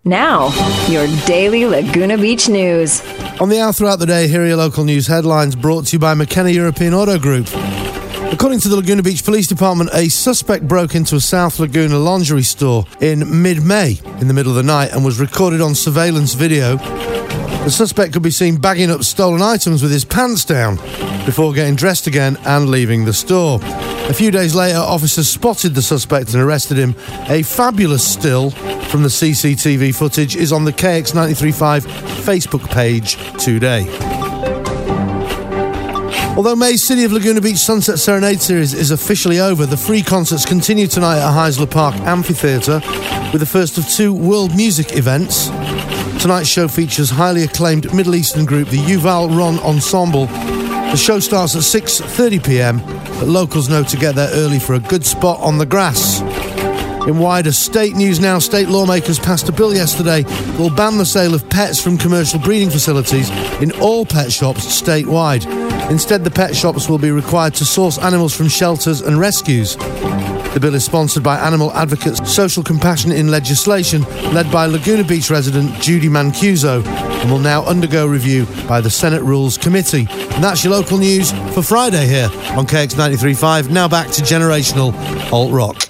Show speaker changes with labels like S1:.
S1: Now, your daily Laguna Beach news.
S2: On the hour throughout the day, here are your local news headlines brought to you by McKenna European Auto Group. According to the Laguna Beach Police Department, a suspect broke into a South Laguna lingerie store in mid-May in the middle of the night and was recorded on surveillance video. The suspect could be seen bagging up stolen items with his pants down before getting dressed again and leaving the store. A few days later, officers spotted the suspect and arrested him. A fabulous still from the CCTV footage is on the KX935 Facebook page today. Although May's City of Laguna Beach Sunset Serenade Series is officially over, the free concerts continue tonight at Heisler Park Amphitheatre with the first of two world music events. Tonight's show features highly acclaimed Middle Eastern group the Yuval Ron Ensemble. The show starts at 6:30pm, but locals know to get there early for a good spot on the grass. In wider state news now, state lawmakers passed a bill yesterday that will ban the sale of pets from commercial breeding facilities in all pet shops statewide. Instead, the pet shops will be required to source animals from shelters and rescues. The bill is sponsored by animal advocates Social Compassion in Legislation, led by Laguna Beach resident Judy Mancuso, and will now undergo review by the Senate Rules Committee. And that's your local news for Friday here on KX935. Now back to Generational Alt Rock.